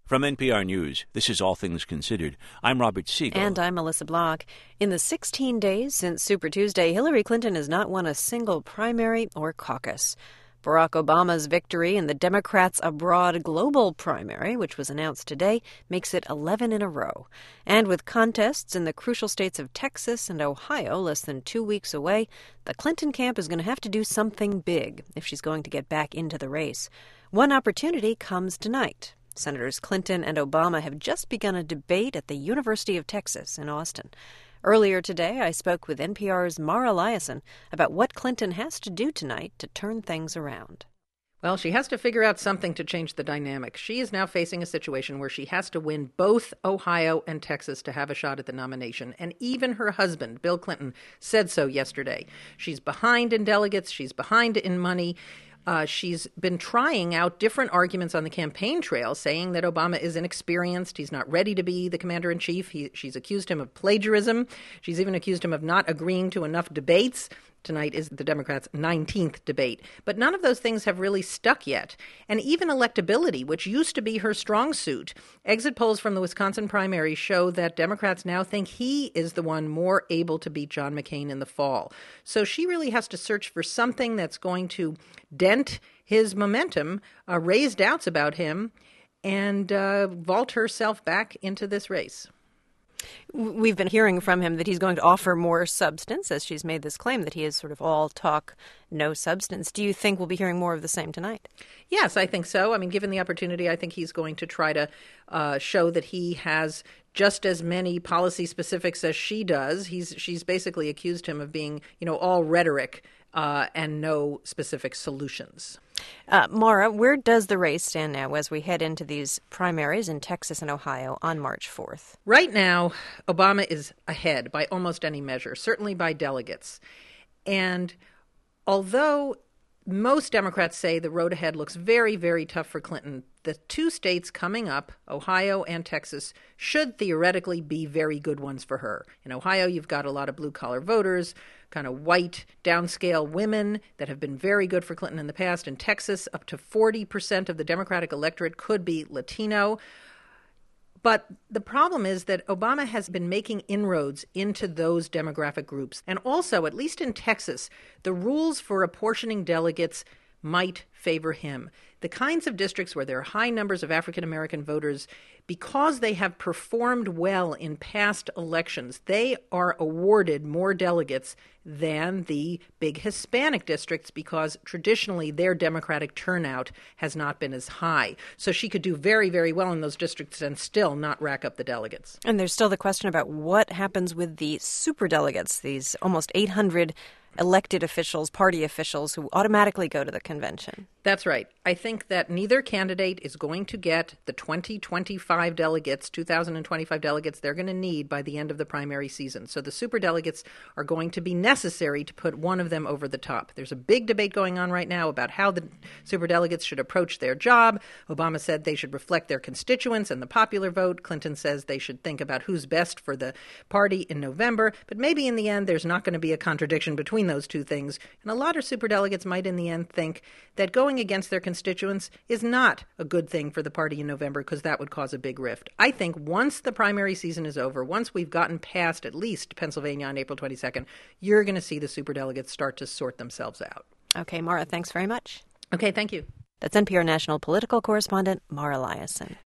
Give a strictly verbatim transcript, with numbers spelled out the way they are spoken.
From N P R News, this is All Things Considered. I'm Robert Siegel. And I'm Melissa Block. In the sixteen days since Super Tuesday, Hillary Clinton has not won a single primary or caucus. Barack Obama's victory in the Democrats Abroad Global primary, which was announced today, makes it eleven in a row. And with contests in the crucial states of Texas and Ohio less than two weeks away, the Clinton camp is going to have to do something big if she's going to get back into the race. One opportunity comes tonight. Senators Clinton and Obama have just begun a debate at the University of Texas in Austin. Earlier today, I spoke with N P R's Mara Liasson about what Clinton has to do tonight to turn things around. Well, she has to figure out something to change the dynamic. She is now facing a situation where she has to win both Ohio and Texas to have a shot at the nomination. And even her husband, Bill Clinton, said so yesterday. She's behind in delegates. She's behind in money. Uh, she's been trying out different arguments on the campaign trail, saying that Obama is inexperienced. He's not ready to be the commander-in-chief. He, she's accused him of plagiarism. She's even accused him of not agreeing to enough debates. Tonight is the Democrats' nineteenth debate. But none of those things have really stuck yet. And even electability, which used to be her strong suit. Exit polls from the Wisconsin primary show that Democrats now think he is the one more able to beat John McCain in the fall. So she really has to search for something that's going to dent his momentum, uh, raise doubts about him, and uh, vault herself back into this race. We've been hearing from him that he's going to offer more substance, as she's made this claim that he is sort of all talk, no substance. Do you think we'll be hearing more of the same tonight? Yes, I think so. I mean, given the opportunity, I think he's going to try to uh, show that he has just as many policy specifics as she does. He's she's basically accused him of being, you know, all rhetoric uh, and no specific solutions. Uh, Mara, where does the race stand now as we head into these primaries in Texas and Ohio on March fourth? Right now, Obama is ahead by almost any measure, certainly by delegates. And although most Democrats say the road ahead looks very, very tough for Clinton, the two states coming up, Ohio and Texas, should theoretically be very good ones for her. In Ohio, you've got a lot of blue-collar voters, kind of white, downscale women that have been very good for Clinton in the past. In Texas, up to forty percent of the Democratic electorate could be Latino. But the problem is that Obama has been making inroads into those demographic groups. And also, at least in Texas, the rules for apportioning delegates might favor him. The kinds of districts where there are high numbers of African-American voters, because they have performed well in past elections, they are awarded more delegates than the big Hispanic districts because traditionally their Democratic turnout has not been as high. So she could do very, very well in those districts and still not rack up the delegates. And there's still the question about what happens with the superdelegates, these almost eight hundred elected officials, party officials who automatically go to the convention. That's right. I think that neither candidate is going to get the twenty twenty-five delegates, two thousand twenty-five delegates they're going to need by the end of the primary season. So the superdelegates are going to be necessary to put one of them over the top. There's a big debate going on right now about how the superdelegates should approach their job. Obama said they should reflect their constituents and the popular vote. Clinton says they should think about who's best for the party in November. But maybe in the end, there's not going to be a contradiction between those two things. And a lot of superdelegates might in the end think that going against their constituents is not a good thing for the party in November because that would cause a big rift. I think once the primary season is over, once we've gotten past at least Pennsylvania on April twenty-second, you're going to see the superdelegates start to sort themselves out. Okay, Mara, thanks very much. Okay, thank you. That's N P R national political correspondent Mara Liasson.